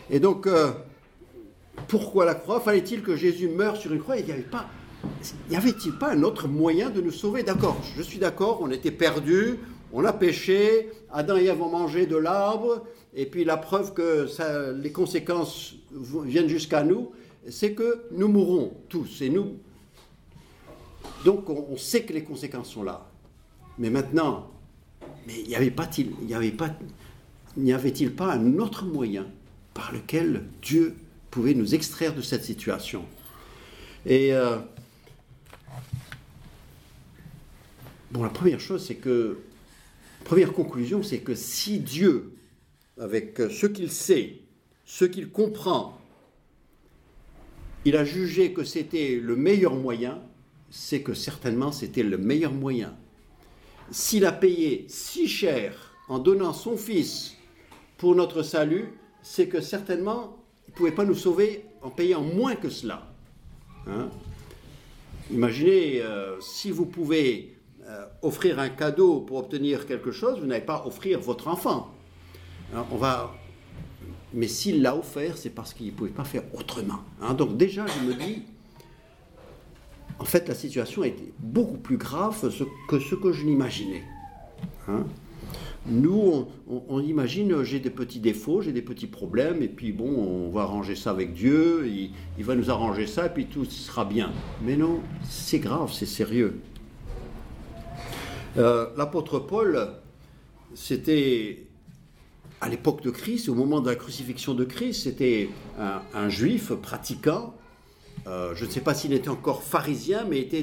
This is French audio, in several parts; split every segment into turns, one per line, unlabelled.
Et donc, pourquoi la croix? Fallait-il que Jésus meure sur une croix? Y avait-il pas un autre moyen de nous sauver? D'accord, je suis d'accord, on était perdus, on a péché, Adam et Ève ont mangé de l'arbre, et puis la preuve que les conséquences viennent jusqu'à nous, c'est que nous mourrons tous. Et nous, donc on sait que les conséquences sont là. Mais maintenant, n'y avait-il pas un autre moyen par lequel Dieu pouvait nous extraire de cette situation? Et la première conclusion, c'est que si Dieu, avec ce qu'il sait, ce qu'il comprend, il a jugé que c'était le meilleur moyen, c'est que certainement c'était le meilleur moyen. S'il a payé si cher en donnant son Fils pour notre salut, c'est que certainement il ne pouvait pas nous sauver en payant moins que cela. Imaginez, si vous pouvez offrir un cadeau pour obtenir quelque chose, vous n'allez pas offrir votre enfant. Mais s'il l'a offert, c'est parce qu'il ne pouvait pas faire autrement. Donc déjà, je me dis, en fait, la situation était beaucoup plus grave que ce que je l'imaginais. Nous, on imagine, j'ai des petits défauts, j'ai des petits problèmes, et puis on va arranger ça avec Dieu, il va nous arranger ça, et puis tout sera bien. Mais non, c'est grave, c'est sérieux. L'apôtre Paul, c'était à l'époque de Christ, au moment de la crucifixion de Christ, c'était un juif pratiquant. Je ne sais pas s'il était encore pharisien, mais était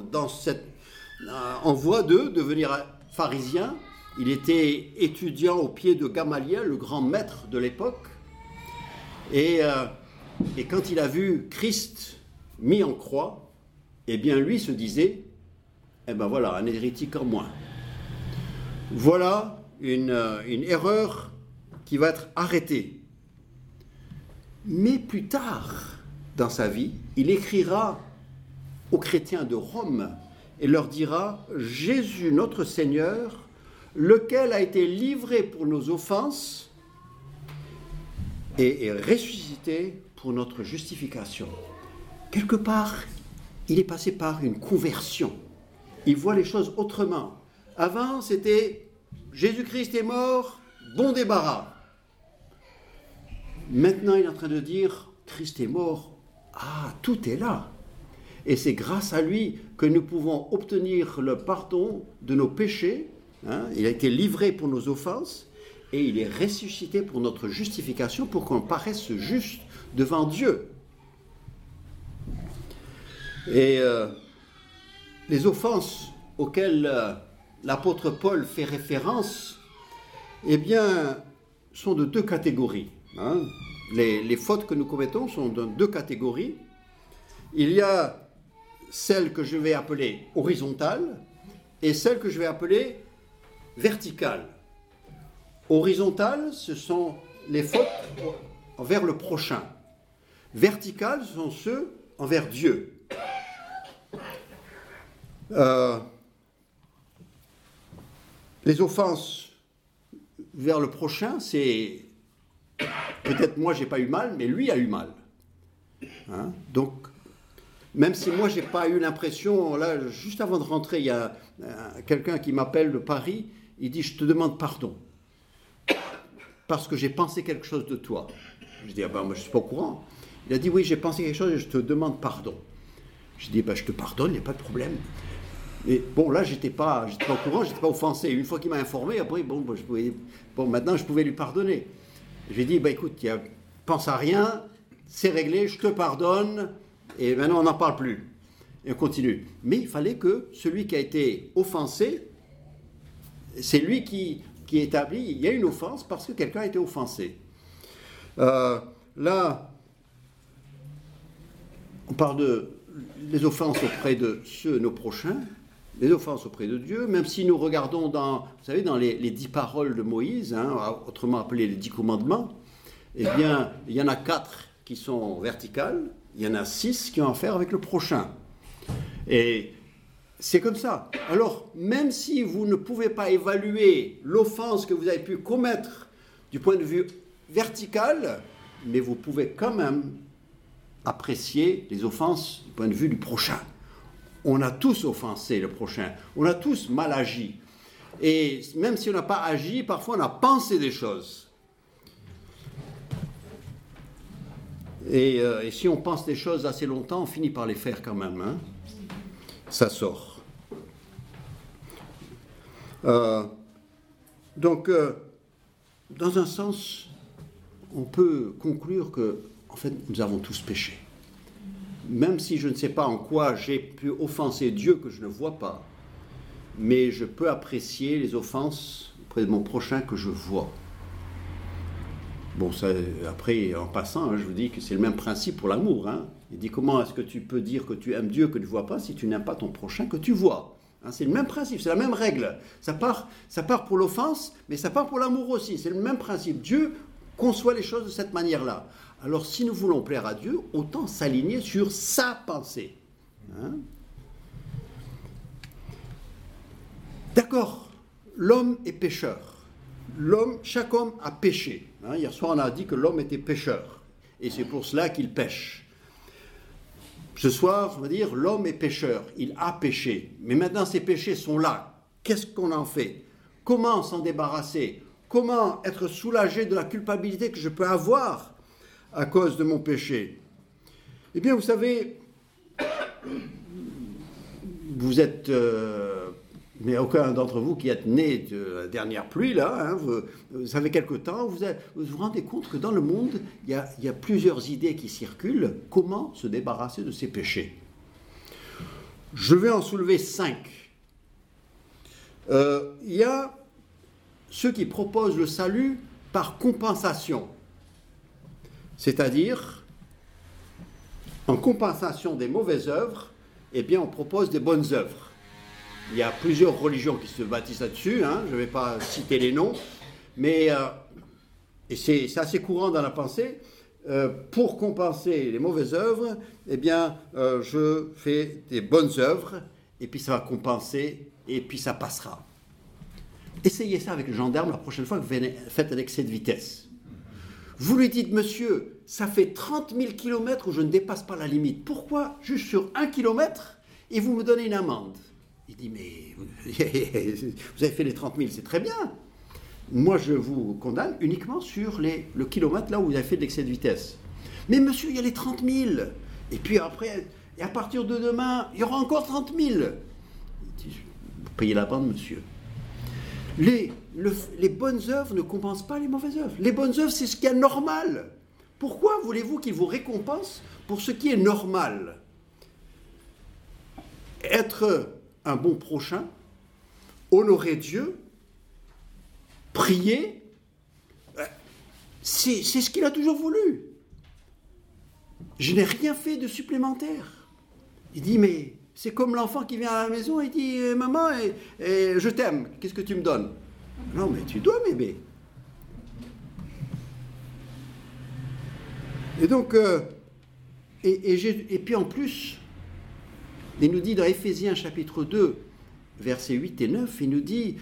en voie de devenir pharisien. Il était étudiant au pied de Gamaliel, le grand maître de l'époque. Et quand il a vu Christ mis en croix, eh bien lui se disait, voilà, un hérétique en moins. Voilà une erreur qui va être arrêtée. Mais plus tard, dans sa vie, il écrira aux chrétiens de Rome et leur dira « Jésus notre Seigneur, lequel a été livré pour nos offenses et est ressuscité pour notre justification. » Quelque part, il est passé par une conversion. Il voit les choses autrement. Avant, c'était « Jésus-Christ est mort, bon débarras ». Maintenant, il est en train de dire « Christ est mort, tout est là ». Et c'est grâce à lui que nous pouvons obtenir le pardon de nos péchés. Il a été livré pour nos offenses et il est ressuscité pour notre justification, pour qu'on paraisse juste devant Dieu. Et les offenses auxquelles l'apôtre Paul fait référence, sont de deux catégories. Les fautes que nous commettons sont de deux catégories. Il y a celle que je vais appeler horizontale et celle que je vais appeler verticale. Horizontale, ce sont les fautes envers le prochain. Verticales, ce sont ceux envers Dieu. Les offenses vers le prochain, c'est peut-être moi j'ai pas eu mal, mais lui a eu mal. Donc, même si moi j'ai pas eu l'impression, là, juste avant de rentrer, il y a quelqu'un qui m'appelle de Paris, il dit « Je te demande pardon, parce que j'ai pensé quelque chose de toi. » Je dis « moi je suis pas au courant. » Il a dit « Oui, j'ai pensé quelque chose et je te demande pardon. » Je dis « Je te pardonne, il n'y a pas de problème. » Et là, j'étais pas au courant, j'étais pas offensé. Une fois qu'il m'a informé, après, maintenant je pouvais lui pardonner. Je lui ai dit « Écoute, pense à rien, c'est réglé, je te pardonne, et maintenant on n'en parle plus. » Et on continue. Mais il fallait que celui qui a été offensé, c'est lui qui établit, il y a une offense parce que quelqu'un a été offensé. Là, on parle de les offenses auprès de nos prochains, les offenses auprès de Dieu, même si nous regardons dans les 10 paroles de Moïse, autrement appelées les 10 commandements, il y en a 4 qui sont verticales, il y en a 6 qui ont à faire avec le prochain. Et c'est comme ça. Alors, même si vous ne pouvez pas évaluer l'offense que vous avez pu commettre du point de vue vertical, mais vous pouvez quand même apprécier les offenses du point de vue du prochain. On a tous offensé le prochain, on a tous mal agi. Et même si on n'a pas agi, parfois on a pensé des choses. Et si on pense des choses assez longtemps, on finit par les faire quand même. Hein. Ça sort. Donc, dans un sens, on peut conclure que, en fait, nous avons tous péché. Même si je ne sais pas en quoi j'ai pu offenser Dieu que je ne vois pas, mais je peux apprécier les offenses auprès de mon prochain que je vois. Bon, ça, après, en passant, hein, je vous dis que c'est le même principe pour l'amour. Hein. Il dit, comment est-ce que tu peux dire que tu aimes Dieu que tu ne vois pas si tu n'aimes pas ton prochain que tu vois? Hein, c'est le même principe, c'est la même règle. Ça part pour l'offense, mais ça part pour l'amour aussi. C'est le même principe. Dieu conçoit les choses de cette manière-là. Alors, si nous voulons plaire à Dieu, autant s'aligner sur sa pensée. Hein? D'accord, l'homme est pécheur. Chaque homme a péché. Hein, hier soir, on a dit que l'homme était pécheur. Et c'est pour cela qu'il pêche. Ce soir, on va dire, l'homme est pécheur. Il a péché. Mais maintenant, ces péchés sont là. Qu'est-ce qu'on en fait? Comment s'en débarrasser? Comment être soulagé de la culpabilité que je peux avoir à cause de mon péché? Eh bien, vous savez, vous êtes... mais aucun d'entre vous qui êtes né de la dernière pluie, là, hein, vous avez quelque temps, vous vous rendez compte que dans le monde, il y a plusieurs idées qui circulent. Comment se débarrasser de ces péchés? Je vais en soulever 5. Il y a ceux qui proposent le salut par compensation. C'est-à-dire, en compensation des mauvaises œuvres, eh bien, on propose des bonnes œuvres. Il y a plusieurs religions qui se bâtissent là-dessus, hein, je ne vais pas citer les noms, mais et c'est assez courant dans la pensée. Pour compenser les mauvaises œuvres, eh bien, je fais des bonnes œuvres, et puis ça va compenser, et puis ça passera. Essayez ça avec le gendarme la prochaine fois que vous faites un excès de vitesse. Vous lui dites, monsieur, ça fait 30 000 km où je ne dépasse pas la limite. Pourquoi juste sur 1 km et vous me donnez une amende? Il dit, mais vous avez fait les 30 000, c'est très bien. Moi, je vous condamne uniquement sur le kilomètre là où vous avez fait de l'excès de vitesse. Mais monsieur, il y a les 30 000. Et puis après, et à partir de demain, il y aura encore 30 000. Il dit, vous payez la bande, monsieur. Les bonnes œuvres ne compensent pas les mauvaises œuvres. Les bonnes œuvres, c'est ce qui est normal. Pourquoi voulez-vous qu'il vous récompense pour ce qui est normal? Être un bon prochain, honorer Dieu, prier, c'est ce qu'il a toujours voulu. Je n'ai rien fait de supplémentaire. Il dit, mais c'est comme l'enfant qui vient à la maison et dit, maman, je t'aime, qu'est-ce que tu me donnes? Non, mais tu dois m'aimer. Et donc, et puis en plus, il nous dit dans Éphésiens chapitre 2, versets 8 et 9, il nous dit,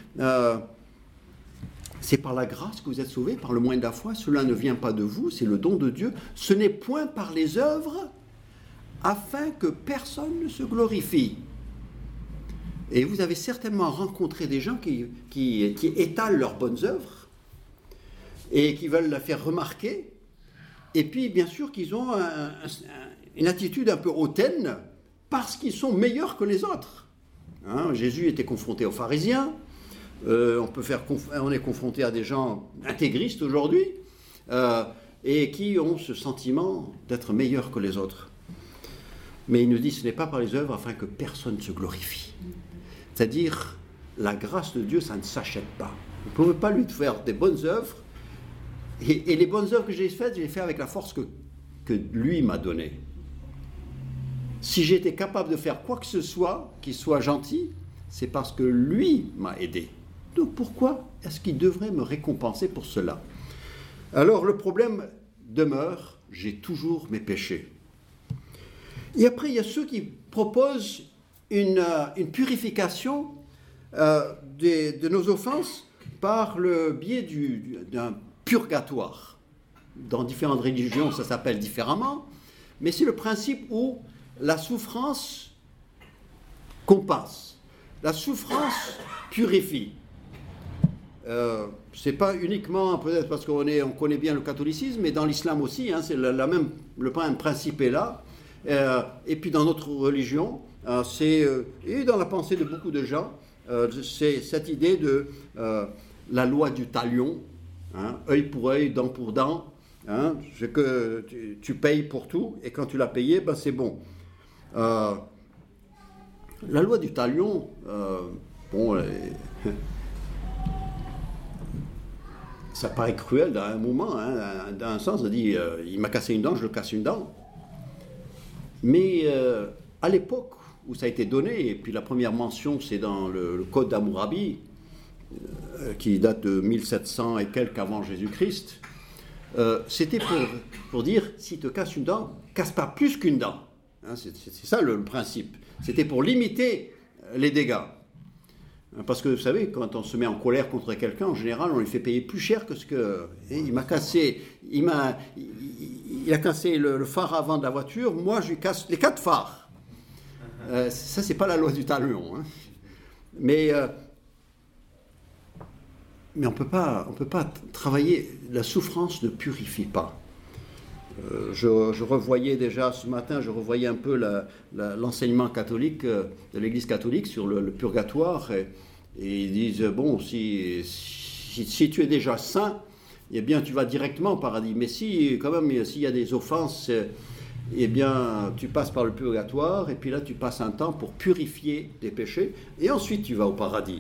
c'est par la grâce que vous êtes sauvés, par le moyen de la foi, cela ne vient pas de vous, c'est le don de Dieu, ce n'est point par les œuvres, afin que personne ne se glorifie. Et vous avez certainement rencontré des gens qui étalent leurs bonnes œuvres et qui veulent la faire remarquer, et puis bien sûr qu'ils ont une attitude un peu hautaine, parce qu'ils sont meilleurs que les autres. Hein, Jésus était confronté aux pharisiens, on est confronté à des gens intégristes aujourd'hui, et qui ont ce sentiment d'être meilleurs que les autres. Mais il nous dit, ce n'est pas par les œuvres afin que personne se glorifie. C'est-à-dire, la grâce de Dieu, ça ne s'achète pas. Vous ne pouvez pas lui faire des bonnes œuvres, et les bonnes œuvres que j'ai faites, je les fais avec la force que lui m'a donnée. Si j'étais capable de faire quoi que ce soit qui soit gentil, c'est parce que lui m'a aidé. Donc pourquoi est-ce qu'il devrait me récompenser pour cela? Alors le problème demeure, j'ai toujours mes péchés. Et après, il y a ceux qui proposent une purification de nos offenses par le biais d'un purgatoire. dans différentes religions, ça s'appelle différemment, mais c'est le principe où la souffrance compasse. La souffrance purifie. C'est pas uniquement peut-être parce qu'on connaît bien le catholicisme, mais dans l'islam aussi, hein, c'est le même principe est là. Et puis dans notre religion, et dans la pensée de beaucoup de gens, c'est cette idée de la loi du talion, hein, œil pour œil, dent pour dent. Hein, c'est que tu payes pour tout, et quand tu l'as payé, ben c'est bon. La loi du talion, ça paraît cruel dans un moment, hein, dans un sens, on dit il m'a cassé une dent, je le casse une dent. Mais à l'époque où ça a été donné, et puis la première mention c'est dans le Code d'Hammurabi, qui date de 1700 et quelques avant Jésus-Christ, c'était pour dire si te casse une dent, casse pas plus qu'une dent. Hein, c'est ça le principe. C'était pour limiter les dégâts. Parce que vous savez, quand on se met en colère contre quelqu'un, en général, on lui fait payer plus cher que ce que. Il a cassé le phare avant de la voiture, moi je lui casse les 4 phares. Ça, c'est pas la loi du talion. Hein. Mais on peut pas travailler. La souffrance ne purifie pas. Je revoyais déjà ce matin, je revoyais un peu l'enseignement catholique de l'Église catholique sur le purgatoire, et ils disent bon, si tu es déjà saint, eh bien tu vas directement au paradis. Mais si quand même s'il y a des offenses, eh bien tu passes par le purgatoire, et puis là tu passes un temps pour purifier tes péchés, et ensuite tu vas au paradis.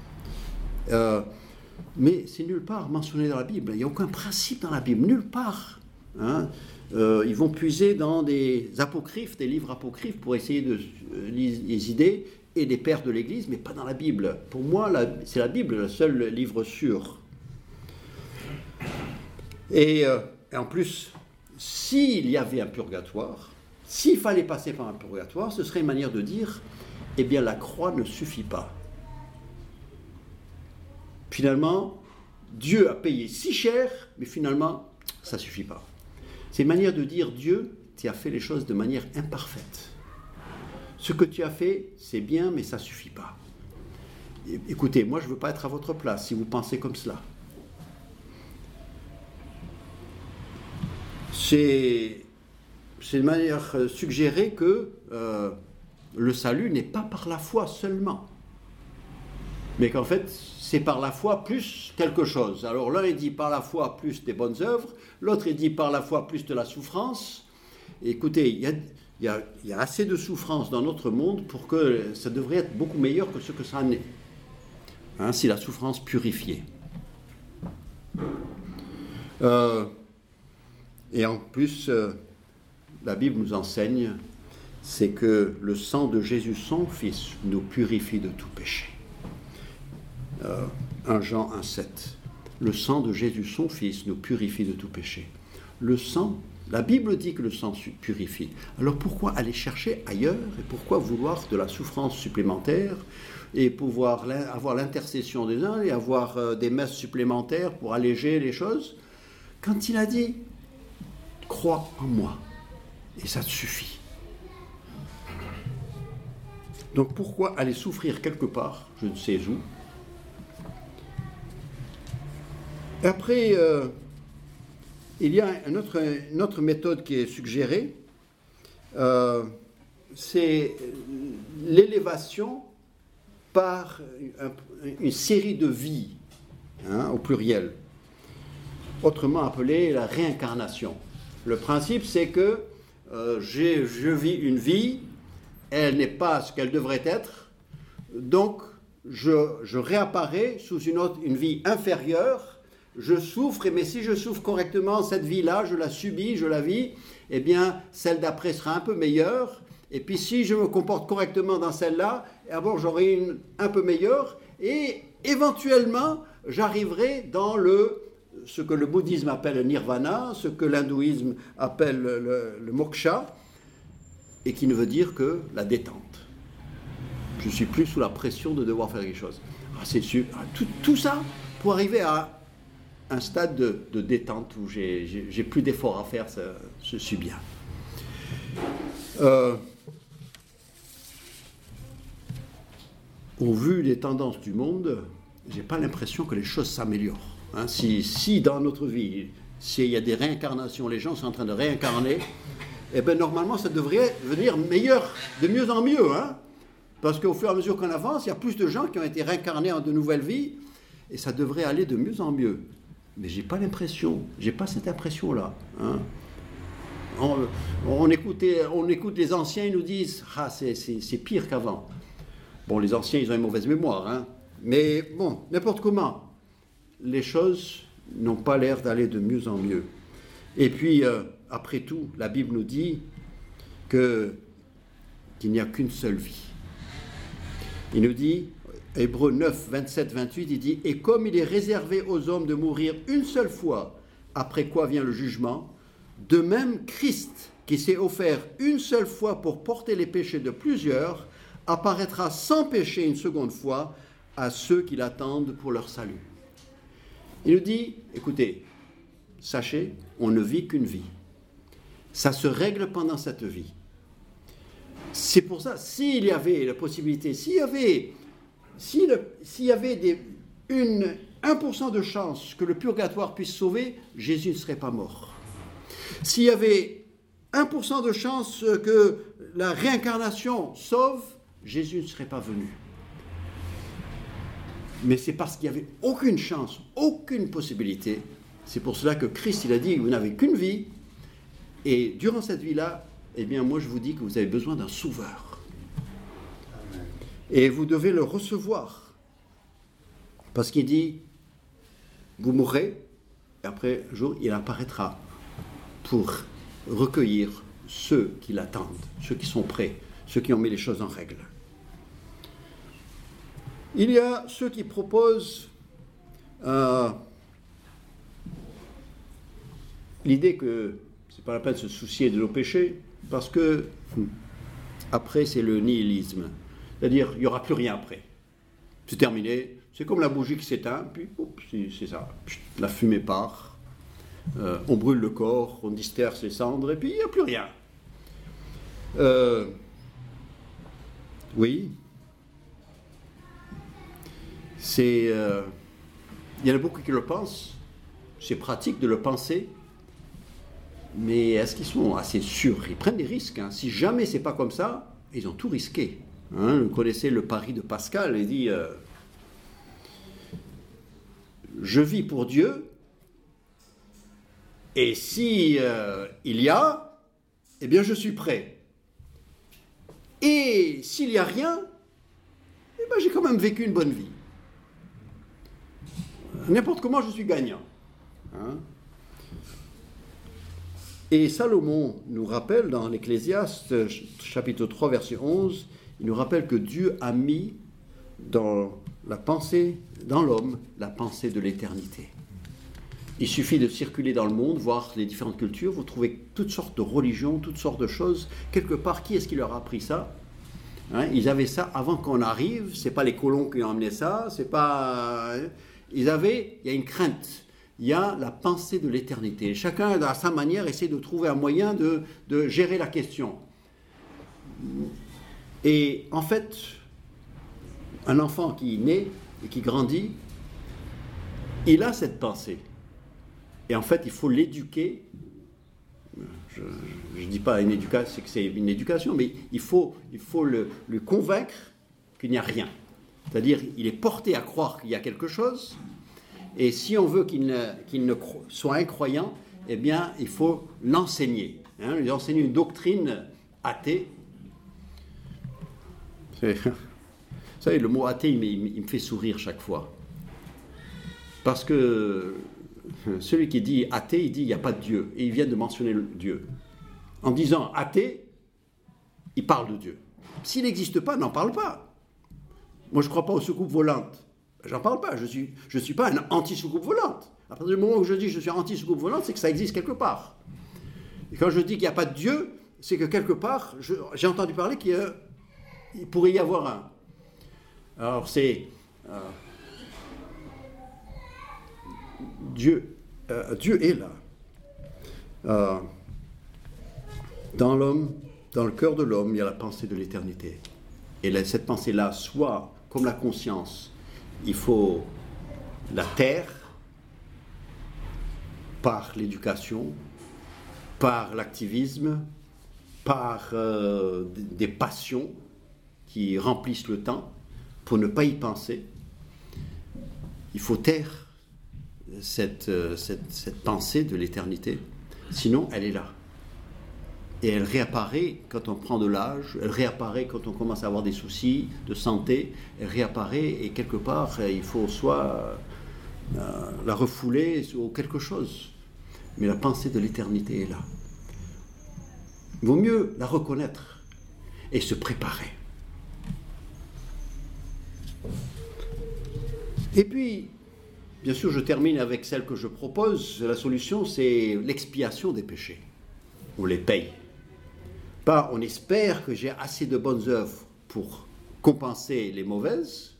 Mais c'est nulle part mentionné dans la Bible. Il n'y a aucun principe dans la Bible, nulle part. Hein, ils vont puiser dans des apocryphes, des livres apocryphes pour essayer de les idées et des pères de l'Église, mais pas dans la Bible. Pour moi, c'est la Bible le seul livre sûr. Et en plus, s'il y avait un purgatoire, s'il fallait passer par un purgatoire, ce serait une manière de dire, eh bien la croix ne suffit pas. Finalement, Dieu a payé si cher, mais finalement, ça ne suffit pas. C'est une manière de dire, Dieu, tu as fait les choses de manière imparfaite. Ce que tu as fait, c'est bien, mais ça ne suffit pas. Écoutez, moi, je ne veux pas être à votre place si vous pensez comme cela. C'est une manière suggérée que le salut n'est pas par la foi seulement, mais qu'en fait, c'est par la foi plus quelque chose. Alors l'un, il dit par la foi plus des bonnes œuvres, l'autre, il dit par la foi plus de la souffrance. Et écoutez, il y a assez de souffrance dans notre monde pour que ça devrait être beaucoup meilleur que ce que ça en est. Hein, si la souffrance purifiée. Et en plus, la Bible nous enseigne, c'est que le sang de Jésus, son Fils, nous purifie de tout péché. 1 Jean 1,7. Le sang de Jésus, son Fils, nous purifie de tout péché. Le sang, la Bible dit que le sang purifie. Alors pourquoi aller chercher ailleurs et pourquoi vouloir de la souffrance supplémentaire et pouvoir avoir l'intercession des uns et avoir des messes supplémentaires pour alléger les choses, quand il a dit « crois en moi » et ça te suffit. Donc pourquoi aller souffrir quelque part, je ne sais où. Après, il y a une autre méthode qui est suggérée, c'est l'élévation par une série de vies, hein, au pluriel, autrement appelée la réincarnation. Le principe, c'est que je vis une vie, elle n'est pas ce qu'elle devrait être, donc je réapparais sous une vie inférieure. Je souffre, mais si je souffre correctement, cette vie-là, je la subis, je la vis, eh bien, celle d'après sera un peu meilleure. Et puis, si je me comporte correctement dans celle-là, alors j'aurai une un peu meilleure. Et éventuellement, j'arriverai dans ce que le bouddhisme appelle le nirvana, ce que l'hindouisme appelle le moksha, et qui ne veut dire que la détente. Je ne suis plus sous la pression de devoir faire quelque chose. Ah, c'est sûr. Tout ça pour arriver à un stade de détente où j'ai plus d'efforts à faire, je suis bien. Au vu des tendances du monde, j'ai pas l'impression que les choses s'améliorent. Hein, si dans notre vie, s'il y a des réincarnations, les gens sont en train de réincarner, eh bien normalement ça devrait devenir meilleur, de mieux en mieux. Hein, parce qu'au fur et à mesure qu'on avance, il y a plus de gens qui ont été réincarnés en de nouvelles vies, et ça devrait aller de mieux en mieux. Mais j'ai pas cette impression-là. Hein. On écoute les anciens, ils nous disent « Ah, c'est pire qu'avant ». Bon, les anciens, ils ont une mauvaise mémoire, hein. Mais bon, n'importe comment, les choses n'ont pas l'air d'aller de mieux en mieux. Et puis, après tout, la Bible nous dit qu'il n'y a qu'une seule vie. Il nous dit, Hébreux 9, 27, 28, il dit « Et comme il est réservé aux hommes de mourir une seule fois, après quoi vient le jugement, de même Christ, qui s'est offert une seule fois pour porter les péchés de plusieurs, apparaîtra sans péché une seconde fois à ceux qui l'attendent pour leur salut. » Il nous dit, écoutez, sachez, on ne vit qu'une vie. Ça se règle pendant cette vie. C'est pour ça, s'il y avait la possibilité, s'il y avait 1% de chance que le purgatoire puisse sauver, Jésus ne serait pas mort. S'il y avait 1% de chance que la réincarnation sauve, Jésus ne serait pas venu. Mais c'est parce qu'il n'y avait aucune chance, aucune possibilité. C'est pour cela que Christ, il a dit, vous n'avez qu'une vie, et durant cette vie-là, eh bien, moi je vous dis que vous avez besoin d'un sauveur. Amen. Et vous devez le recevoir. Parce qu'il dit, vous mourrez, et après un jour, il apparaîtra pour recueillir ceux qui l'attendent, ceux qui sont prêts, ceux qui ont mis les choses en règle. Il y a ceux qui proposent l'idée que ce n'est pas la peine de se soucier de nos péchés, parce que après c'est le nihilisme. C'est-à-dire, il n'y aura plus rien après. C'est terminé, c'est comme la bougie qui s'éteint, puis c'est ça, la fumée part, on brûle le corps, on disperse les cendres, et puis il n'y a plus rien. Oui. Il y en a beaucoup qui le pensent, c'est pratique de le penser, mais est-ce qu'ils sont assez sûrs? Ils prennent des risques. Hein. Si jamais c'est pas comme ça, ils ont tout risqué. Hein. Vous connaissez le pari de Pascal, il dit je vis pour Dieu, et si il y a, eh bien je suis prêt. Et s'il n'y a rien, eh bien j'ai quand même vécu une bonne vie. N'importe comment, je suis gagnant. Hein? Et Salomon nous rappelle dans l'Ecclésiaste, chapitre 3, verset 11, il nous rappelle que Dieu a mis dans la pensée, dans l'homme, la pensée de l'éternité. Il suffit de circuler dans le monde, voir les différentes cultures, vous trouvez toutes sortes de religions, toutes sortes de choses. Quelque part, qui est-ce qui leur a appris ça? Hein? Ils avaient ça avant qu'on arrive, c'est pas les colons qui ont amené ça, c'est pas... il y a une crainte, il y a la pensée de l'éternité. Chacun, à sa manière, essaie de trouver un moyen de gérer la question. Et en fait, un enfant qui naît et qui grandit, il a cette pensée. Et en fait, il faut l'éduquer. Je ne dis pas une éducation, c'est que c'est une éducation, mais il faut le convaincre qu'il n'y a rien. C'est-à-dire, il est porté à croire qu'il y a quelque chose, et si on veut qu'il ne soit incroyant, eh bien, il faut l'enseigner. Hein, lui enseigner une doctrine athée. Vous savez, le mot athée, il me fait sourire chaque fois. Parce que celui qui dit athée, il dit il n'y a pas de Dieu. Et il vient de mentionner le Dieu. En disant athée, il parle de Dieu. S'il n'existe pas, n'en parle pas. Moi, je ne crois pas aux soucoupes volantes. J'en parle pas. Je suis pas un anti-soucoupe volante. À partir du moment où je dis que je suis anti-soucoupe volante, c'est que ça existe quelque part. Et quand je dis qu'il n'y a pas de Dieu, c'est que quelque part, j'ai entendu parler qu'il pourrait y avoir un. Alors, c'est... Dieu est là. Dans l'homme, dans le cœur de l'homme, il y a la pensée de l'éternité. Et cette pensée-là, soit comme la conscience, il faut la taire par l'éducation, par l'activisme, par des passions qui remplissent le temps, pour ne pas y penser. Il faut taire cette pensée de l'éternité, sinon elle est là. Et elle réapparaît quand on prend de l'âge, elle réapparaît quand on commence à avoir des soucis de santé, elle réapparaît et quelque part il faut soit la refouler ou quelque chose. Mais la pensée de l'éternité est là. Il vaut mieux la reconnaître et se préparer. Et puis, bien sûr, je termine avec celle que je propose. La solution, c'est l'expiation des péchés. On les paye. Pas on espère que j'ai assez de bonnes œuvres pour compenser les mauvaises.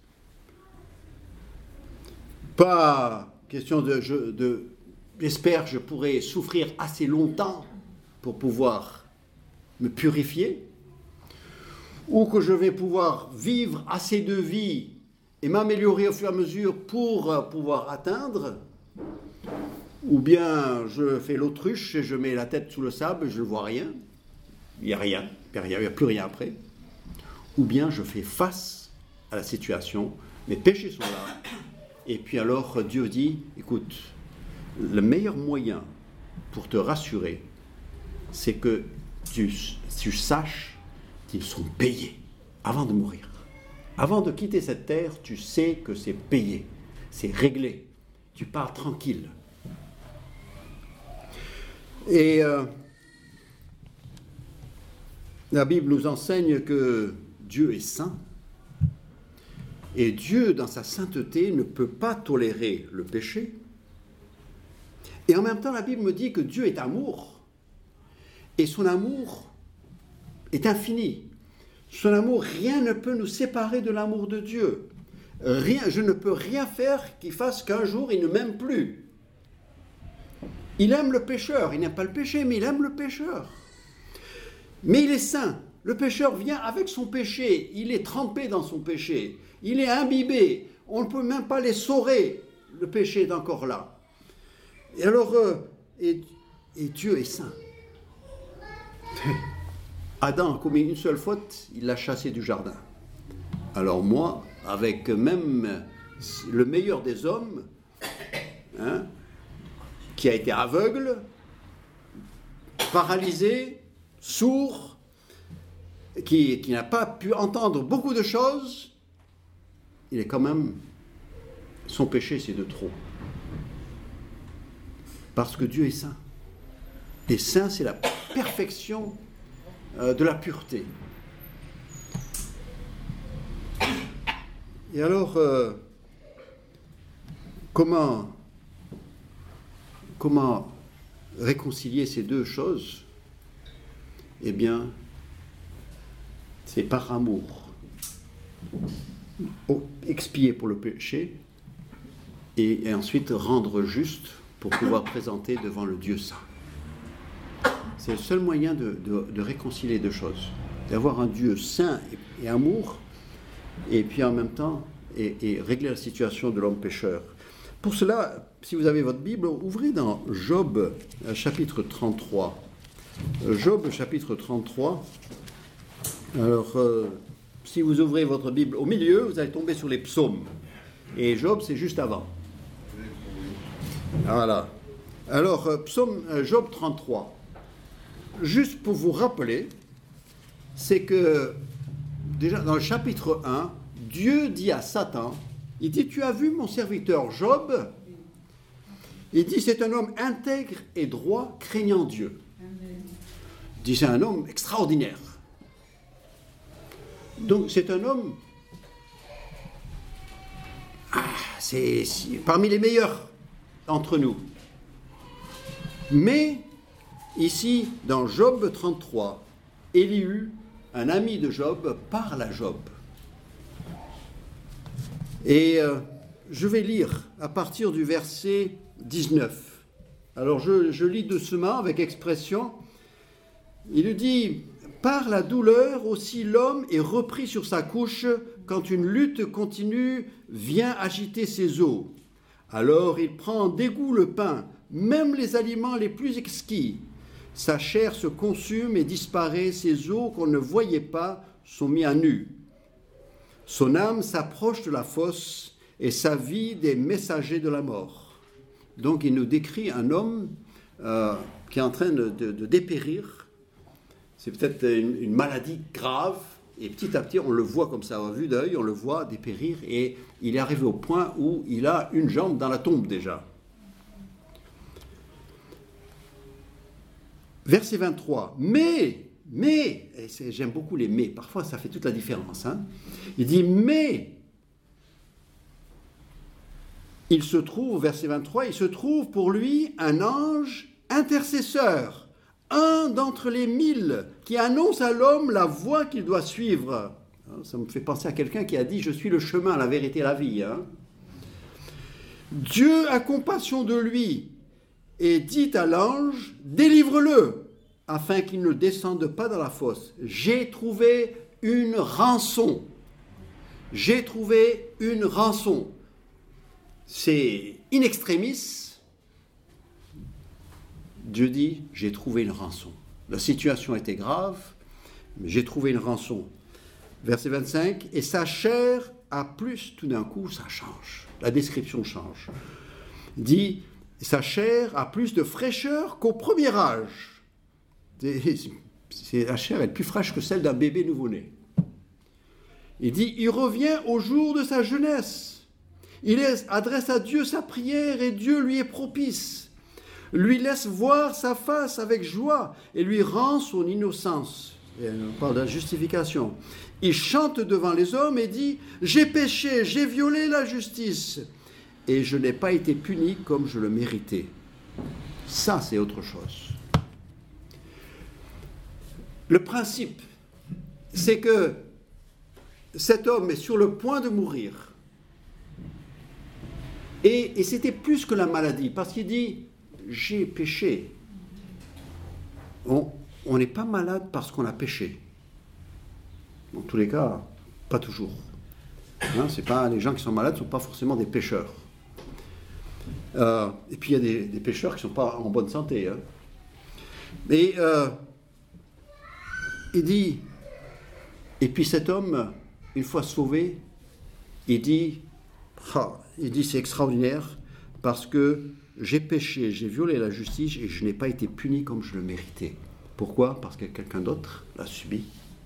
Pas question j'espère que je pourrai souffrir assez longtemps pour pouvoir me purifier. Ou que je vais pouvoir vivre assez de vie et m'améliorer au fur et à mesure pour pouvoir atteindre, ou bien je fais l'autruche et je mets la tête sous le sable et je ne vois rien, il n'y a rien, il n'y a plus rien après, ou bien je fais face à la situation, mes péchés sont là, et puis alors Dieu dit, écoute, le meilleur moyen pour te rassurer, c'est que tu saches qu'ils sont payés avant de mourir. Avant de quitter cette terre, tu sais que c'est payé, c'est réglé, tu pars tranquille. Et la Bible nous enseigne que Dieu est saint, et Dieu, dans sa sainteté, ne peut pas tolérer le péché. Et en même temps, la Bible me dit que Dieu est amour, et son amour est infini. Son amour, rien ne peut nous séparer de l'amour de Dieu. Je ne peux rien faire qui fasse qu'un jour il ne m'aime plus. Il aime le pécheur, il n'aime pas le péché, mais il aime le pécheur. Mais il est saint. Le pécheur vient avec son péché, il est trempé dans son péché, il est imbibé, on ne peut même pas l'essorer, le péché est encore là. Et alors, et Dieu est saint. Adam a commis une seule faute, il l'a chassé du jardin. Alors moi, avec même le meilleur des hommes, qui a été aveugle, paralysé, sourd, qui n'a pas pu entendre beaucoup de choses, il est quand même, son péché c'est de trop. Parce que Dieu est saint. Et saint, c'est la perfection de la pureté. Et alors, comment réconcilier ces deux choses? Eh bien, c'est par amour. Expier pour le péché et ensuite rendre juste pour pouvoir présenter devant le Dieu saint. C'est le seul moyen de réconcilier deux choses. D'avoir un Dieu saint et amour, et puis en même temps, et régler la situation de l'homme pécheur. Pour cela, si vous avez votre Bible, ouvrez dans Job, chapitre 33. Job, chapitre 33. Alors, si vous ouvrez votre Bible au milieu, vous allez tomber sur les psaumes. Et Job, c'est juste avant. Voilà. Alors, Job 33. Juste pour vous rappeler, c'est que, déjà dans le chapitre 1, Dieu dit à Satan, il dit, tu as vu mon serviteur Job? Il dit, c'est un homme intègre et droit, craignant Dieu. Il dit, c'est un homme extraordinaire. Donc, c'est un homme, c'est parmi les meilleurs entre nous. Mais, ici, dans Job 33, Élihu, un ami de Job, parle à Job. Et je vais lire à partir du verset 19. Alors je lis doucement avec expression. Il nous dit, par la douleur aussi l'homme est repris sur sa couche quand une lutte continue vient agiter ses os. Alors il prend en dégoût le pain, même les aliments les plus exquis. Sa chair se consume et disparaît, ses os qu'on ne voyait pas sont mis à nu. Son âme s'approche de la fosse et sa vie des messagers de la mort. Donc il nous décrit un homme qui est en train de dépérir. C'est peut-être une maladie grave, et petit à petit on le voit comme ça, à vue d'œil, on le voit dépérir, et il est arrivé au point où il a une jambe dans la tombe déjà. Verset 23, mais, et j'aime beaucoup les mais, parfois ça fait toute la différence. Il dit, mais, il se trouve, verset 23, il se trouve pour lui un ange intercesseur, un d'entre les 1000 qui annonce à l'homme la voie qu'il doit suivre. Ça me fait penser à quelqu'un qui a dit, je suis le chemin, la vérité et la vie. Dieu a compassion de lui et dit à l'ange, délivre-le, afin qu'il ne descende pas dans la fosse. J'ai trouvé une rançon. J'ai trouvé une rançon. C'est in extremis. Dieu dit, j'ai trouvé une rançon. La situation était grave, mais j'ai trouvé une rançon. Verset 25, et sa chair a plus, tout d'un coup, ça change. La description change. Il dit, sa chair a plus de fraîcheur qu'au premier âge. La chair est plus fraîche que celle d'un bébé nouveau-né. Il dit, il revient au jour de sa jeunesse. Il adresse à Dieu sa prière et Dieu lui est propice. Lui laisse voir sa face avec joie et lui rend son innocence. Et on parle de la justification. Il chante devant les hommes et dit, j'ai péché, j'ai violé la justice. Et je n'ai pas été puni comme je le méritais. Ça, c'est autre chose. Le principe, c'est que cet homme est sur le point de mourir. Et c'était plus que la maladie, parce qu'il dit, j'ai péché. On n'est pas malade parce qu'on a péché. Dans tous les cas, pas toujours. C'est pas, les gens qui sont malades ne sont pas forcément des pécheurs. Et puis il y a des pécheurs qui ne sont pas en bonne santé. Mais il dit, et puis cet homme, une fois sauvé, il dit c'est extraordinaire parce que j'ai péché, j'ai violé la justice et je n'ai pas été puni comme je le méritais. Pourquoi ? Parce que quelqu'un d'autre l'a subi.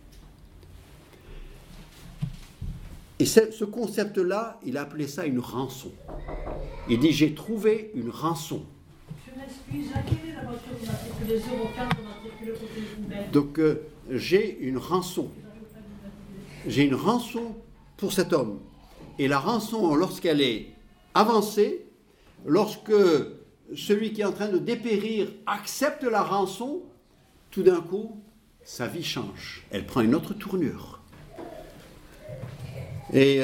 Et ce concept-là, il a appelé ça une rançon. Il dit, j'ai trouvé une rançon.
Je m'excuse, à quelle est la voiture qu'on a circulé 04, on a circulé côté poubelle.
Donc, j'ai une rançon. J'ai une rançon pour cet homme. Et la rançon, lorsqu'elle est avancée, lorsque celui qui est en train de dépérir accepte la rançon, tout d'un coup, sa vie change. Elle prend une autre tournure. Et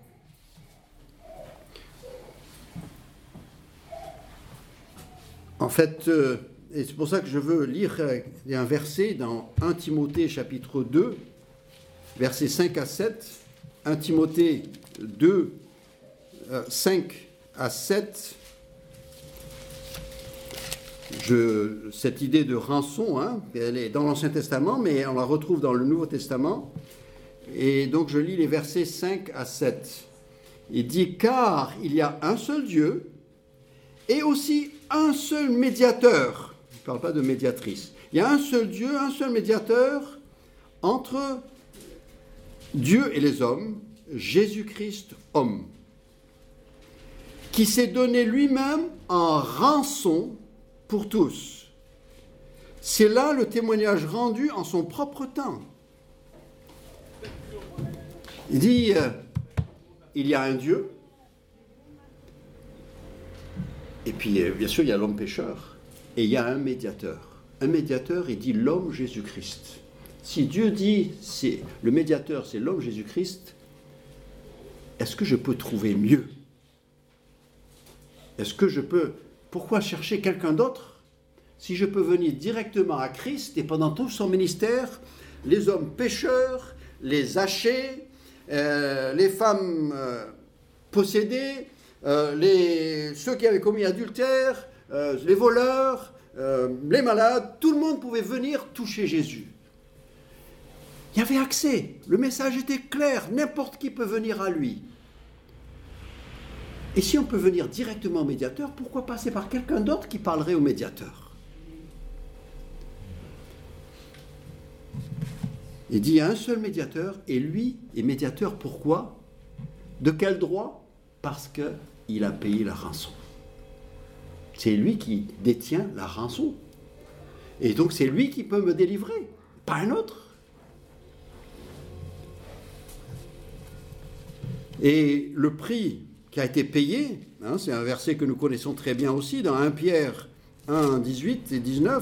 en fait, et c'est pour ça que je veux lire un verset dans 1 Timothée chapitre 2, versets 5 à 7. 1 Timothée 2, 5 à 7. Cette idée de rançon, elle est dans l'Ancien Testament, mais on la retrouve dans le Nouveau Testament. Et donc je lis les versets 5 à 7. Il dit, car il y a un seul Dieu et aussi un seul médiateur. Il ne parle pas de médiatrice. Il y a un seul Dieu, un seul médiateur entre Dieu et les hommes, Jésus-Christ, homme, qui s'est donné lui-même en rançon pour tous. C'est là le témoignage rendu en son propre temps. Il dit, il y a un Dieu, et puis bien sûr il y a l'homme pécheur, et il y a un médiateur. Un médiateur, il dit l'homme Jésus-Christ. Si Dieu dit, le médiateur c'est l'homme Jésus-Christ, est-ce que je peux trouver mieux ? Est-ce que je peux pourquoi chercher quelqu'un d'autre si je peux venir directement à Christ et pendant tout son ministère, les hommes pécheurs, les Zachée, les femmes possédées, ceux qui avaient commis adultère, les voleurs, les malades, tout le monde pouvait venir toucher Jésus. Il y avait accès, le message était clair, n'importe qui peut venir à lui. Et si on peut venir directement au médiateur, pourquoi passer par quelqu'un d'autre qui parlerait au médiateur? Il dit, il y a un seul médiateur, et lui est médiateur, pourquoi? De quel droit? Parce qu'il a payé la rançon. C'est lui qui détient la rançon. Et donc c'est lui qui peut me délivrer, pas un autre. Et le prix qui a été payé, c'est un verset que nous connaissons très bien aussi, dans 1 Pierre 1, 18 et 19.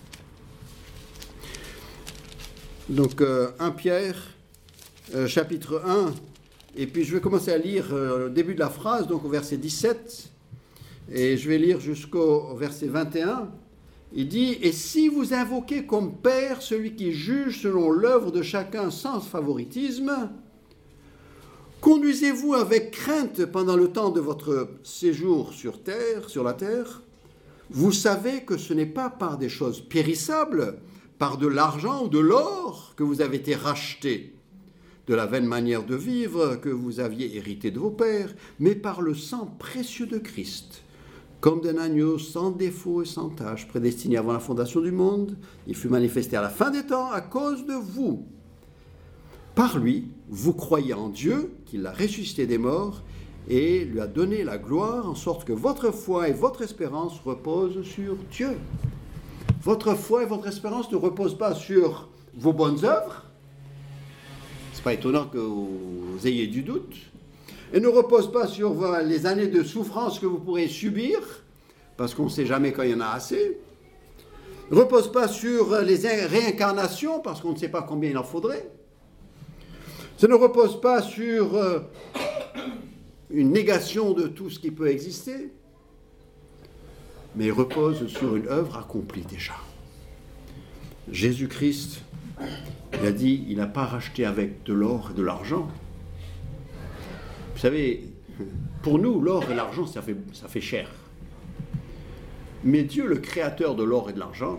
Donc 1 Pierre, chapitre 1, et puis je vais commencer à lire le début de la phrase, donc au verset 17, et je vais lire jusqu'au verset 21. Il dit, « Et si vous invoquez comme Père celui qui juge selon l'œuvre de chacun sans favoritisme, conduisez-vous avec crainte pendant le temps de votre séjour sur la terre. Vous savez que ce n'est pas par des choses périssables, par de l'argent ou de l'or que vous avez été rachetés, de la vaine manière de vivre que vous aviez hérité de vos pères, mais par le sang précieux de Christ, comme d'un agneau sans défaut et sans tache, prédestiné avant la fondation du monde. Il fut manifesté à la fin des temps à cause de vous. Par lui, vous croyez en Dieu, qu'il l'a ressuscité des morts et lui a donné la gloire, en sorte que votre foi et votre espérance reposent sur Dieu. Votre foi et votre espérance ne reposent pas sur vos bonnes œuvres. C'est pas étonnant que vous ayez du doute. Et ne repose pas sur les années de souffrance que vous pourrez subir, parce qu'on ne sait jamais quand il y en a assez. Ne repose pas sur les réincarnations, parce qu'on ne sait pas combien il en faudrait. Ça ne repose pas sur une négation de tout ce qui peut exister, mais il repose sur une œuvre accomplie déjà. Jésus-Christ, il a dit, il n'a pas racheté avec de l'or et de l'argent. Vous savez, pour nous, l'or et l'argent, ça fait cher. Mais Dieu, le créateur de l'or et de l'argent,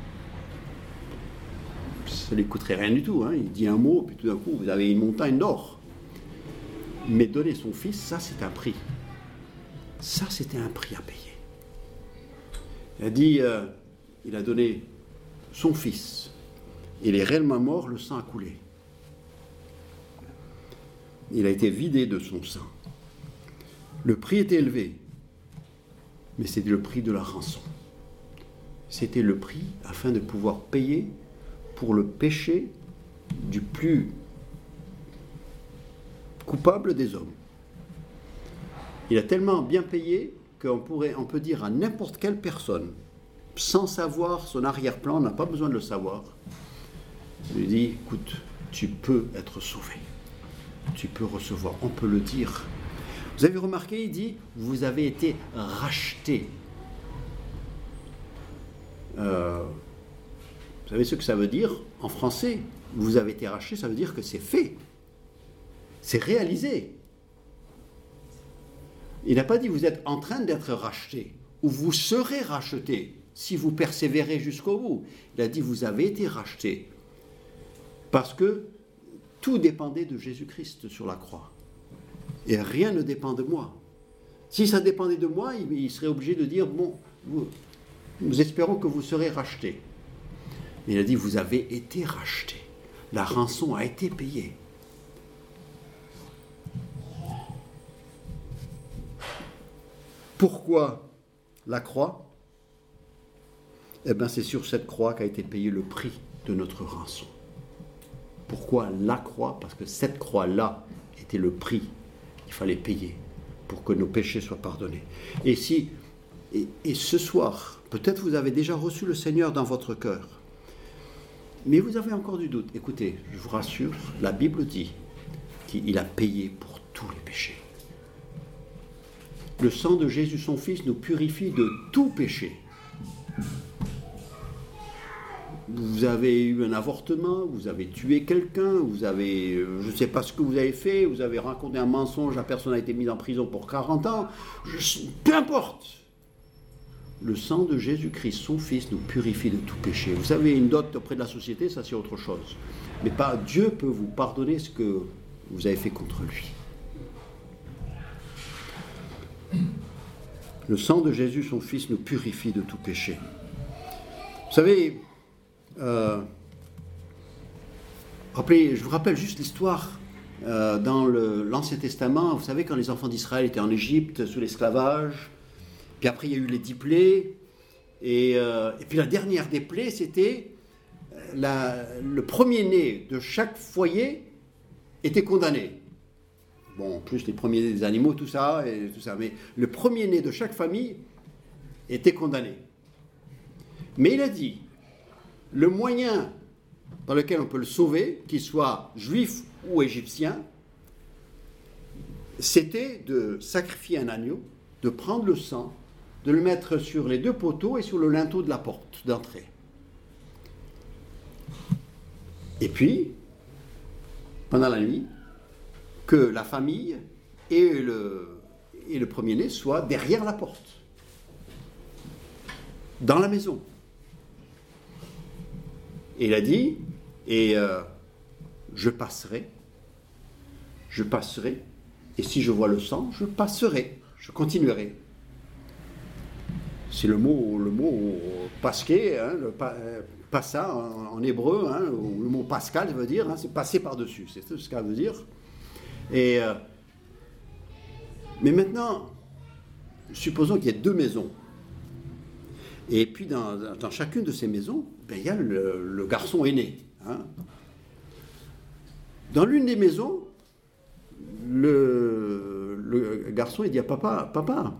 ça ne lui coûterait rien du tout. Il dit un mot, puis tout d'un coup, vous avez une montagne d'or. Mais donner son fils, ça, c'est un prix. Ça, c'était un prix à payer. Il a dit, il a donné son fils. Il est réellement mort, le sang a coulé. Il a été vidé de son sang. Le prix était élevé, mais c'était le prix de la rançon. C'était le prix afin de pouvoir payer pour le péché du plus coupable des hommes. Il a tellement bien payé qu'on peut dire à n'importe quelle personne, sans savoir son arrière-plan, on n'a pas besoin de le savoir, il lui dit, écoute, tu peux être sauvé, tu peux recevoir, on peut le dire. Vous avez remarqué, il dit, vous avez été rachetés. Vous savez ce que ça veut dire en français? Vous avez été rachetés, ça veut dire que c'est fait. C'est réalisé. Il n'a pas dit vous êtes en train d'être rachetés ou vous serez rachetés si vous persévérez jusqu'au bout. Il a dit vous avez été rachetés parce que tout dépendait de Jésus-Christ sur la croix. Et rien ne dépend de moi. Si ça dépendait de moi, il serait obligé de dire bon, nous espérons que vous serez rachetés. Il a dit vous avez été rachetés. La rançon a été payée. Pourquoi la croix? Eh bien, c'est sur cette croix qu'a été payé le prix de notre rançon. Pourquoi la croix? Parce que cette croix-là était le prix qu'il fallait payer pour que nos péchés soient pardonnés. Et ce soir, peut-être vous avez déjà reçu le Seigneur dans votre cœur, mais vous avez encore du doute. Écoutez, je vous rassure, la Bible dit qu'il a payé pour tous les péchés. Le sang de Jésus, son Fils, nous purifie de tout péché. Vous avez eu un avortement, vous avez tué quelqu'un, vous avez, je ne sais pas ce que vous avez fait, vous avez raconté un mensonge, la personne a été mise en prison pour 40 ans, peu importe. Le sang de Jésus-Christ, son Fils, nous purifie de tout péché. Vous avez une dot auprès de la société, ça c'est autre chose. Mais pas Dieu peut vous pardonner ce que vous avez fait contre lui. Le sang de Jésus, son Fils, nous purifie de tout péché. Vous savez, je vous rappelle juste l'histoire dans l'Ancien Testament. Vous savez, quand les enfants d'Israël étaient en Égypte sous l'esclavage, puis après il y a eu les 10 plaies, et puis la dernière des plaies, c'était le premier-né de chaque foyer était condamné. Bon, en plus les premiers des animaux, tout ça, mais le premier-né de chaque famille était condamné. Mais il a dit, le moyen par lequel on peut le sauver, qu'il soit juif ou égyptien, c'était de sacrifier un agneau, de prendre le sang, de le mettre sur les 2 poteaux et sur le linteau de la porte d'entrée. Et puis, pendant la nuit, que la famille et le premier-né soient derrière la porte, dans la maison. Et il a dit, je passerai, et si je vois le sang, je passerai, je continuerai. C'est le mot pasqué, hein, passa en hébreu, hein, ou le mot pascal veut dire, hein, c'est passer par-dessus, c'est tout ce que ça veut dire. Mais maintenant, supposons qu'il y ait 2 maisons. Et puis dans chacune de ces maisons, il y a le garçon aîné. Hein. Dans l'une des maisons, le garçon il dit à papa,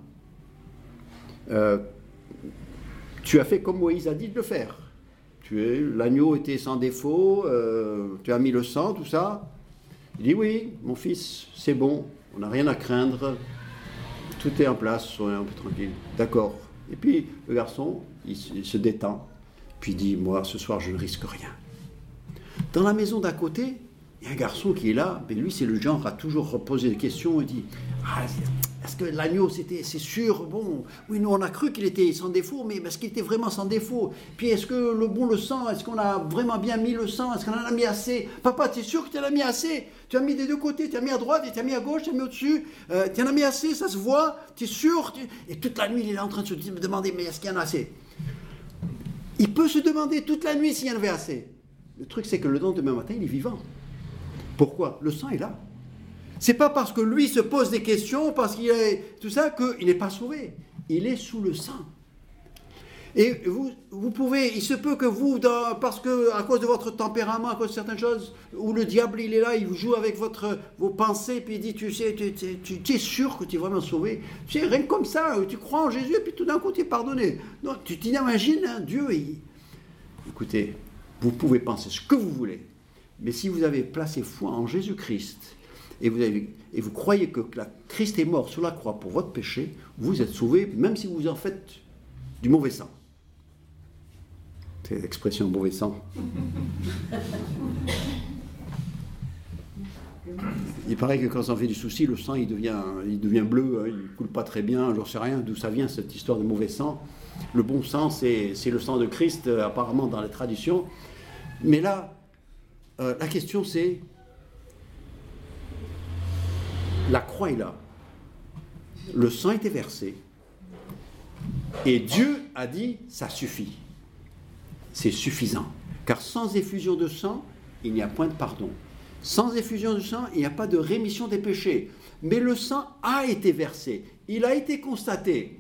tu as fait comme Moïse a dit de le faire. L'agneau était sans défaut, tu as mis le sang, tout ça. Il dit oui, mon fils, c'est bon, on n'a rien à craindre, tout est en place, soyez un peu tranquille. D'accord. Et puis le garçon, il se détend, puis il dit, moi ce soir je ne risque rien. Dans la maison d'à côté, il y a un garçon qui est là, mais lui c'est le genre à toujours poser des questions, il dit, est-ce que l'agneau c'est sûr, bon, oui nous on a cru qu'il était sans défaut, mais est-ce qu'il était vraiment sans défaut? Puis est-ce que le sang, est-ce qu'on a vraiment bien mis le sang, est-ce qu'on en a mis assez? Papa, tu es sûr que tu en as mis assez? Tu as mis des 2 côtés, tu as mis à droite, et tu as mis à gauche, tu as mis au-dessus, tu en as mis assez, ça se voit, tu es sûr? Et toute la nuit il est là en train de se demander, mais est-ce qu'il y en a assez? Il peut se demander toute la nuit s'il y en avait assez. Le truc c'est que le lendemain matin il est vivant. Pourquoi? Le sang est là. C'est pas parce que lui se pose des questions, parce qu'il est tout ça, qu'il n'est pas sauvé. Il est sous le sang. Et vous pouvez, il se peut que vous, parce que à cause de votre tempérament, à cause de certaines choses, où le diable il est là, il vous joue avec vos pensées, puis il dit, tu sais, tu es sûr que tu es vraiment sauvé. Tu sais, rien que comme ça, tu crois en Jésus, et puis tout d'un coup tu es pardonné. Non, tu t'imagines, hein, Dieu, écoutez, vous pouvez penser ce que vous voulez, mais si vous avez placé foi en Jésus-Christ, et vous croyez que Christ est mort sur la croix pour votre péché, vous êtes sauvé, même si vous en faites du mauvais sang. C'est l'expression mauvais sang. Il paraît que quand on fait du souci, le sang il devient bleu, hein, il ne coule pas très bien, je ne sais rien d'où ça vient cette histoire de mauvais sang. Le bon sang, c'est le sang de Christ, apparemment dans les traditions. Mais là, la question c'est, la croix est là, le sang était versé, et Dieu a dit, ça suffit, c'est suffisant, car sans effusion de sang, il n'y a point de pardon. Sans effusion de sang, il n'y a pas de rémission des péchés. Mais le sang a été versé, il a été constaté.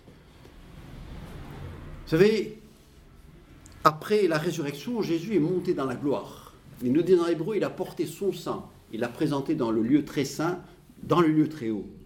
Vous savez, après la résurrection, Jésus est monté dans la gloire. Il nous dit dans l'hébreu, il a porté son sang, il l'a présenté dans le lieu très saint, dans le lieu très haut.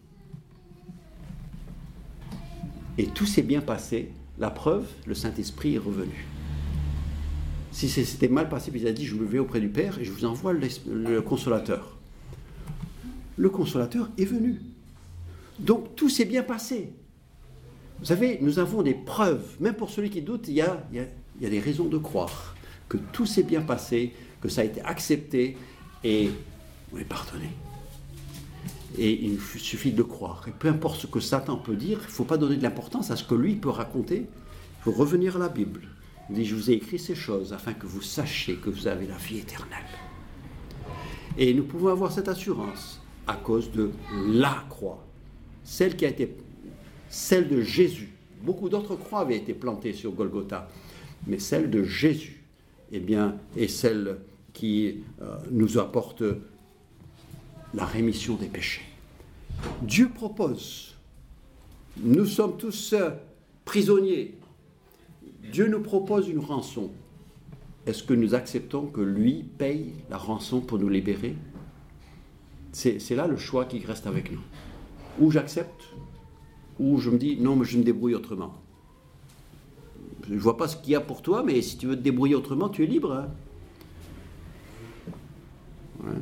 Et tout s'est bien passé. La preuve, le Saint-Esprit est revenu. Si c'était mal passé, puis il a dit, je vous le vais auprès du Père et je vous envoie le Consolateur. Le Consolateur est venu. Donc tout s'est bien passé. Vous savez, nous avons des preuves, même pour celui qui doute, il y a des raisons de croire que tout s'est bien passé, que ça a été accepté et on est pardonné. Et il suffit de le croire. Et peu importe ce que Satan peut dire, il ne faut pas donner de l'importance à ce que lui peut raconter. Il faut revenir à la Bible. Il dit, je vous ai écrit ces choses afin que vous sachiez que vous avez la vie éternelle. Et nous pouvons avoir cette assurance à cause de la croix. Celle qui a été, celle de Jésus. Beaucoup d'autres croix avaient été plantées sur Golgotha. Mais celle de Jésus, eh bien, est celle qui nous apporte la rémission des péchés. Dieu propose. Nous sommes tous prisonniers. Dieu nous propose une rançon. Est-ce que nous acceptons que lui paye la rançon pour nous libérer? C'est là le choix qui reste avec nous. Ou j'accepte, ou je me dis non, mais je me débrouille autrement. Je ne vois pas ce qu'il y a pour toi, mais si tu veux te débrouiller autrement, tu es libre. Hein? Ouais.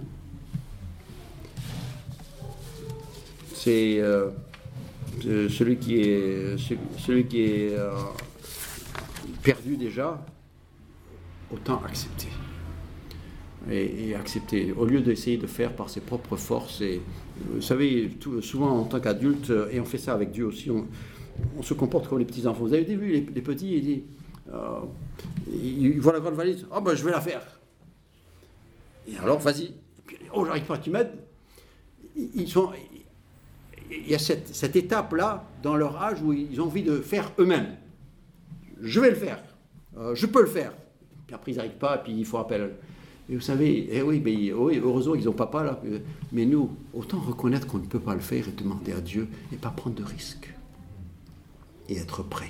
C'est celui qui est perdu déjà, autant accepter. Et accepter, au lieu d'essayer de faire par ses propres forces. Et, vous savez, souvent en tant qu'adulte, et on fait ça avec Dieu aussi, on se comporte comme les petits-enfants. Vous avez vu les petits, ils voient la grande valise, « Ah ben je vais la faire !» Et alors, vas-y. Et puis, « Oh, j'arrive pas, tu m'aides ?» Il y a cette étape-là dans leur âge où ils ont envie de faire eux-mêmes. Je vais le faire. Je peux le faire. Puis après, ils n'arrivent pas, et puis il faut appel. Et vous savez, oui, heureusement qu'ils ont papa là. Mais nous, autant reconnaître qu'on ne peut pas le faire et demander à Dieu et pas prendre de risques. Et être prêt.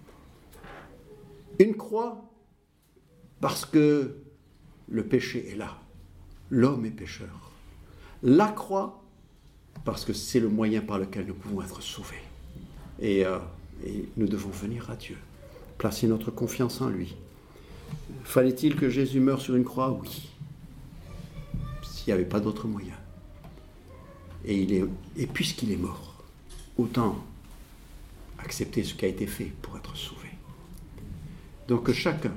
Une croix, parce que le péché est là. L'homme est pécheur. La croix, parce que c'est le moyen par lequel nous pouvons être sauvés. Et nous devons venir à Dieu. Placer notre confiance en lui. Fallait-il que Jésus meure sur une croix? Oui. S'il n'y avait pas d'autre moyen. Et puisqu'il est mort, autant accepter ce qui a été fait pour être sauvé. Donc que chacun,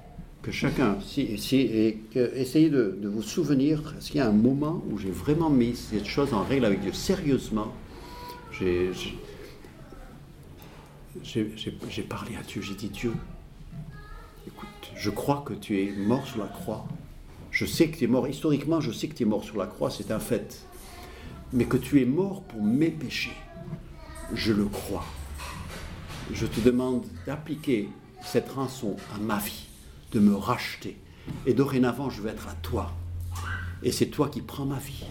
essayez de vous souvenir, est-ce qu'il y a un moment où j'ai vraiment mis cette chose en règle avec Dieu? Sérieusement, j'ai parlé à Dieu, j'ai dit, Dieu, écoute, je crois que tu es mort sur la croix. Je sais que tu es mort, historiquement, je sais que tu es mort sur la croix, c'est un fait. Mais que tu es mort pour mes péchés, je le crois. Je te demande d'appliquer cette rançon à ma vie, de me racheter. Et dorénavant, je vais être à toi. Et c'est toi qui prends ma vie.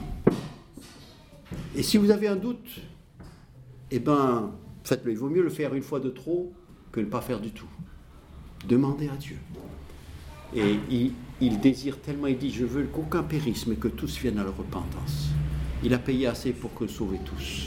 Et si vous avez un doute, eh bien, faites-le. Il vaut mieux le faire une fois de trop que ne pas faire du tout. Demandez à Dieu. Et il désire tellement, il dit, je veux qu'aucun périsse, mais que tous viennent à la repentance. Il a payé assez pour sauver tous.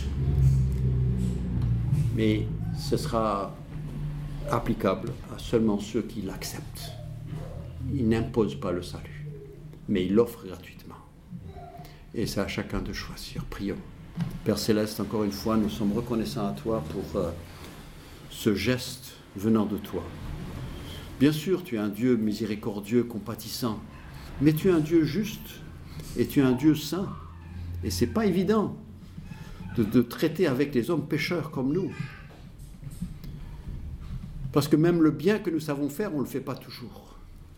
Mais ce sera applicable à seulement ceux qui l'acceptent. Il n'impose pas le salut, mais il l'offre gratuitement. Et c'est à chacun de choisir. Prions. Père Céleste, encore une fois, nous sommes reconnaissants à toi pour ce geste venant de toi. Bien sûr, tu es un Dieu miséricordieux, compatissant, mais tu es un Dieu juste et tu es un Dieu saint. Et ce n'est pas évident de traiter avec les hommes pécheurs comme nous. Parce que même le bien que nous savons faire, on ne le fait pas toujours.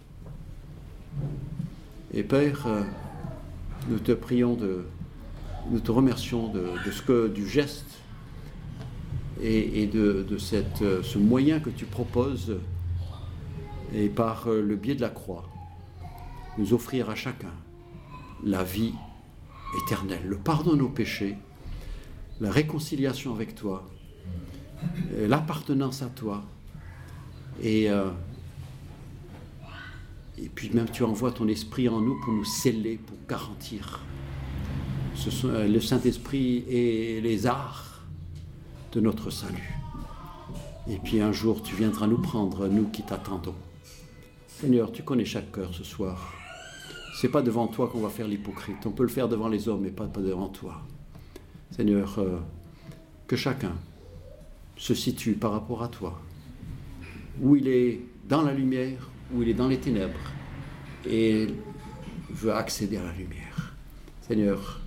Et Père, nous te prions, nous te remercions du geste et de ce moyen que tu proposes, et par le biais de la croix, nous offrir à chacun la vie éternelle, le pardon de nos péchés, la réconciliation avec toi, l'appartenance à toi, et puis même tu envoies ton esprit en nous pour nous sceller, pour garantir. Ce sont le Saint-Esprit et les arts de notre salut. Et puis un jour tu viendras nous prendre, nous qui t'attendons. Seigneur, tu connais chaque cœur ce soir. C'est pas devant toi qu'on va faire l'hypocrite. On peut le faire devant les hommes, mais pas devant toi. Seigneur, que chacun se situe par rapport à toi, où il est dans la lumière, où il est dans les ténèbres, et veut accéder à la lumière. Seigneur,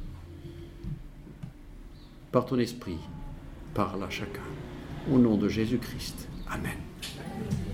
par ton esprit, parle à chacun. Au nom de Jésus-Christ. Amen.